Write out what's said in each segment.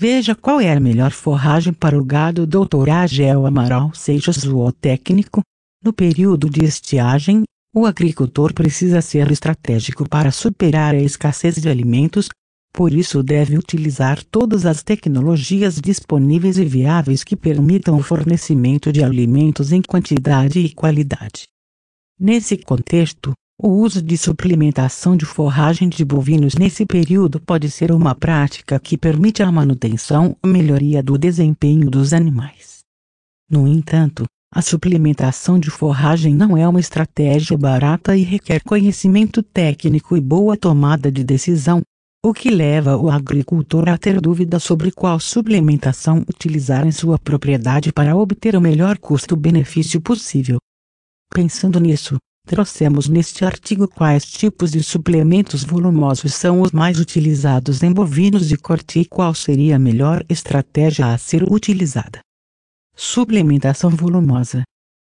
Veja qual é a melhor forragem para o gado. Dr. Agel Amaral Seixas, zootécnico. No período de estiagem, o agricultor precisa ser estratégico para superar a escassez de alimentos, por isso deve utilizar todas as tecnologias disponíveis e viáveis que permitam o fornecimento de alimentos em quantidade e qualidade. Nesse contexto, o uso de suplementação de forragem de bovinos nesse período pode ser uma prática que permite a manutenção e melhoria do desempenho dos animais. No entanto, a suplementação de forragem não é uma estratégia barata e requer conhecimento técnico e boa tomada de decisão, o que leva o agricultor a ter dúvida sobre qual suplementação utilizar em sua propriedade para obter o melhor custo-benefício possível. Pensando nisso, trouxemos neste artigo quais tipos de suplementos volumosos são os mais utilizados em bovinos de corte e qual seria a melhor estratégia a ser utilizada. Suplementação volumosa.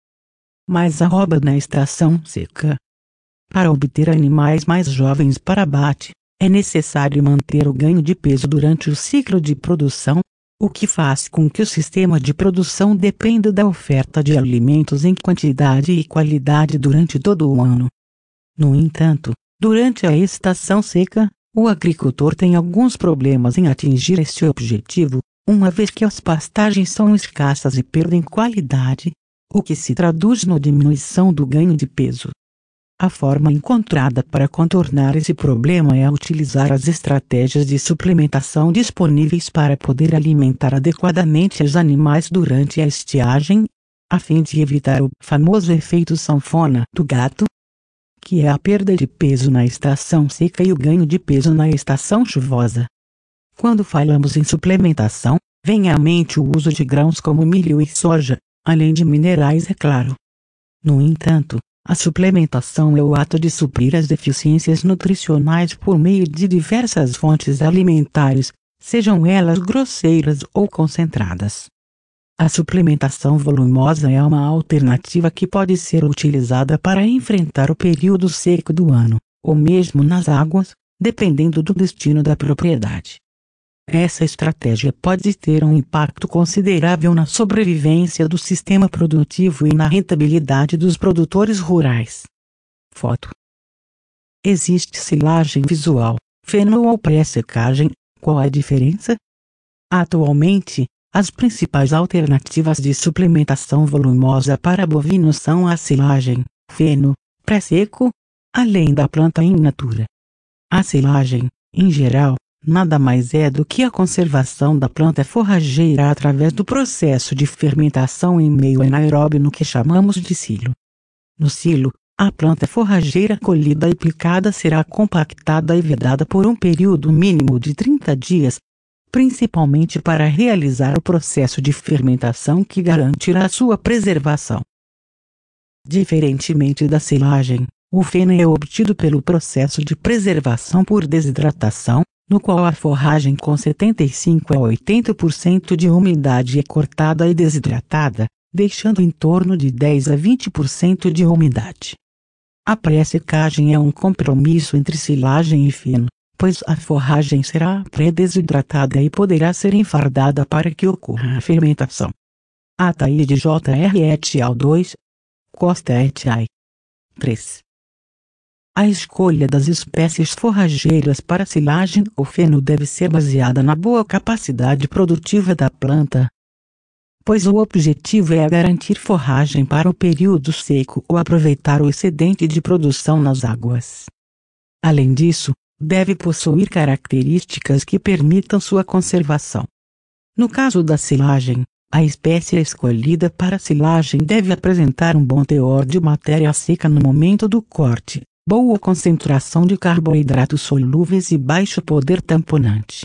Mais arroba na estação seca. Para obter animais mais jovens para abate, é necessário manter o ganho de peso durante o ciclo de produção, o que faz com que o sistema de produção dependa da oferta de alimentos em quantidade e qualidade durante todo o ano. No entanto, durante a estação seca, o agricultor tem alguns problemas em atingir este objetivo, uma vez que as pastagens são escassas e perdem qualidade, o que se traduz na diminuição do ganho de peso. A forma encontrada para contornar esse problema é utilizar as estratégias de suplementação disponíveis para poder alimentar adequadamente os animais durante a estiagem, a fim de evitar o famoso efeito sanfona do gato, que é a perda de peso na estação seca e o ganho de peso na estação chuvosa. Quando falamos em suplementação, vem à mente o uso de grãos como milho e soja, além de minerais, é claro. No entanto, a suplementação é o ato de suprir as deficiências nutricionais por meio de diversas fontes alimentares, sejam elas grosseiras ou concentradas. A suplementação volumosa é uma alternativa que pode ser utilizada para enfrentar o período seco do ano, ou mesmo nas águas, dependendo do destino da propriedade. Essa estratégia pode ter um impacto considerável na sobrevivência do sistema produtivo e na rentabilidade dos produtores rurais. Foto. Existe silagem visual, feno ou pré-secagem, qual a diferença? Atualmente, as principais alternativas de suplementação volumosa para bovinos são a silagem, feno, pré-seco, além da planta in natura. A silagem, em geral, nada mais é do que a conservação da planta forrageira através do processo de fermentação em meio anaeróbio no que chamamos de silo. No silo, a planta forrageira colhida e picada será compactada e vedada por um período mínimo de 30 dias, principalmente para realizar o processo de fermentação que garantirá sua preservação. Diferentemente da silagem, o feno é obtido pelo processo de preservação por desidratação, no qual a forragem com 75 a 80% de umidade é cortada e desidratada, deixando em torno de 10 a 20% de umidade. A pré-secagem é um compromisso entre silagem e feno, pois a forragem será pré-desidratada e poderá ser enfardada para que ocorra a fermentação. Ataíde J.R. et al. 2. Costa et al. 3. A escolha das espécies forrageiras para silagem ou feno deve ser baseada na boa capacidade produtiva da planta, pois o objetivo é garantir forragem para o período seco ou aproveitar o excedente de produção nas águas. Além disso, deve possuir características que permitam sua conservação. No caso da silagem, a espécie escolhida para silagem deve apresentar um bom teor de matéria seca no momento do corte, boa concentração de carboidratos solúveis e baixo poder tamponante.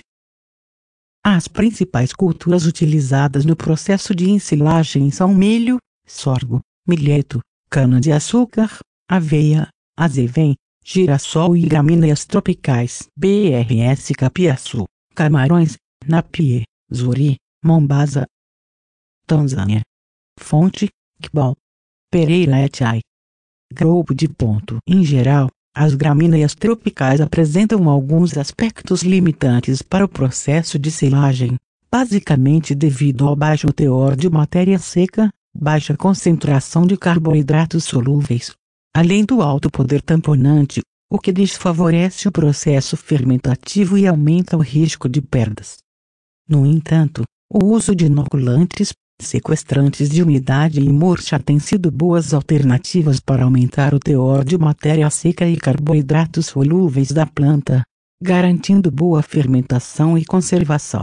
As principais culturas utilizadas no processo de ensilagem são milho, sorgo, milheto, cana-de-açúcar, aveia, azevém, girassol e gramíneas tropicais BRS capiaçu, camarões, napier, zuri, mombasa. Tanzânia. Fonte, Kbal. Pereira et al. Grupo de ponto. Em geral, as gramíneas tropicais apresentam alguns aspectos limitantes para o processo de silagem, basicamente devido ao baixo teor de matéria seca, baixa concentração de carboidratos solúveis, além do alto poder tamponante, o que desfavorece o processo fermentativo e aumenta o risco de perdas. No entanto, o uso de inoculantes, sequestrantes de umidade e murcha tem sido boas alternativas para aumentar o teor de matéria seca e carboidratos solúveis da planta, garantindo boa fermentação e conservação.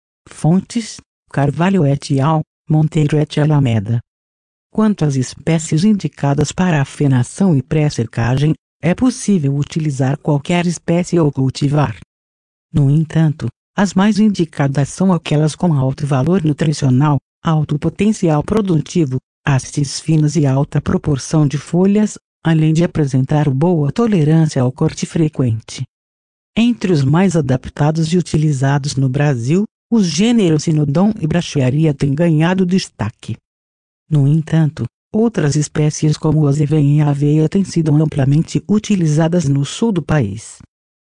Fontes: Carvalho et al., Monteiro et Alameda. Quanto às espécies indicadas para afenação e pré-secagem, é possível utilizar qualquer espécie ou cultivar. No entanto, as mais indicadas são aquelas com alto valor nutricional, alto potencial produtivo, hastes finas e alta proporção de folhas, além de apresentar boa tolerância ao corte frequente. Entre os mais adaptados e utilizados no Brasil, os gêneros Sinodon e Brachiaria têm ganhado destaque. No entanto, outras espécies como azevém e aveia têm sido amplamente utilizadas no sul do país.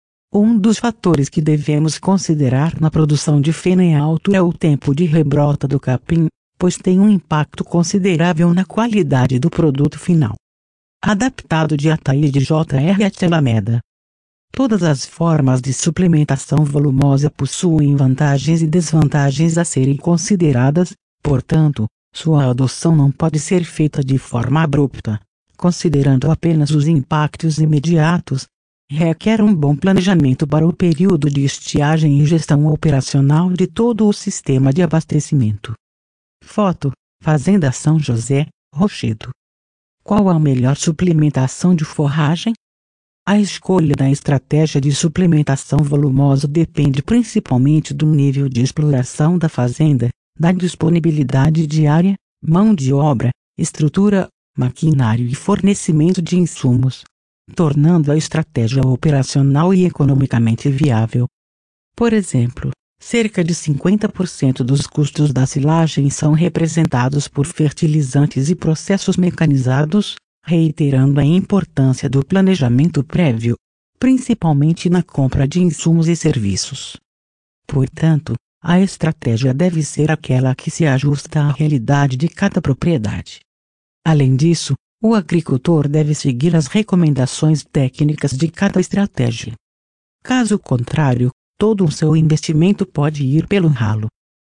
Um dos fatores que devemos considerar na produção de feno é alto é o tempo de rebrota do capim, pois tem um impacto considerável na qualidade do produto final. Adaptado de Ataíde J.R. et Alameda. Todas as formas de suplementação volumosa possuem vantagens e desvantagens a serem consideradas, portanto, sua adoção não pode ser feita de forma abrupta, considerando apenas os impactos imediatos. Requer um bom planejamento para o período de estiagem e gestão operacional de todo o sistema de abastecimento. Foto: Fazenda São José, Rochedo. Qual a melhor suplementação de forragem? A escolha da estratégia de suplementação volumosa depende principalmente do nível de exploração da fazenda, da disponibilidade de área, mão de obra, estrutura, maquinário e fornecimento de insumos, tornando a estratégia operacional e economicamente viável. Por exemplo, cerca de 50% dos custos da silagem são representados por fertilizantes e processos mecanizados, reiterando a importância do planejamento prévio, principalmente na compra de insumos e serviços. Portanto, a estratégia deve ser aquela que se ajusta à realidade de cada propriedade. Além disso, o agricultor deve seguir as recomendações técnicas de cada estratégia. Caso contrário, todo o seu investimento pode ir pelo ralo.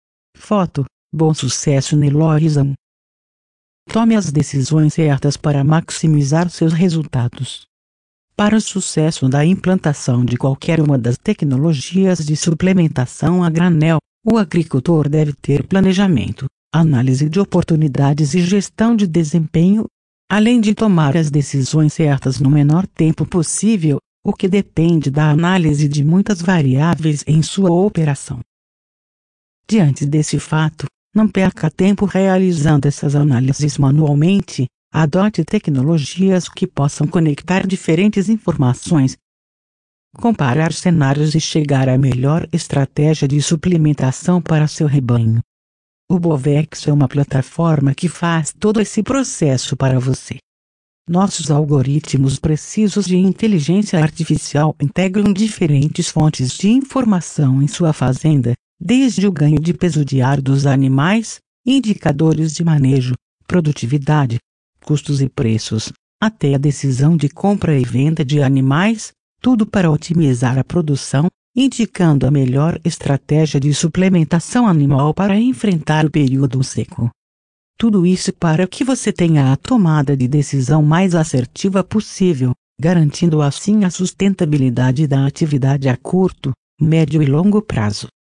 Foto: Bom Sucesso Nelorizam. Tome as decisões certas para maximizar seus resultados. Para o sucesso da implantação de qualquer uma das tecnologias de suplementação a granel, o agricultor deve ter planejamento, análise de oportunidades e gestão de desempenho, além de tomar as decisões certas no menor tempo possível, o que depende da análise de muitas variáveis em sua operação. Diante desse fato, não perca tempo realizando essas análises manualmente, adote tecnologias que possam conectar diferentes informações, comparar cenários e chegar à melhor estratégia de suplementação para seu rebanho. O Bovex é uma plataforma que faz todo esse processo para você. Nossos algoritmos precisos de inteligência artificial integram diferentes fontes de informação em sua fazenda, desde o ganho de peso diário dos animais, indicadores de manejo, produtividade, custos e preços, até a decisão de compra e venda de animais, tudo para otimizar a produção, indicando a melhor estratégia de suplementação animal para enfrentar o período seco. Tudo isso para que você tenha a tomada de decisão mais assertiva possível, garantindo assim a sustentabilidade da atividade a curto, médio e longo prazo.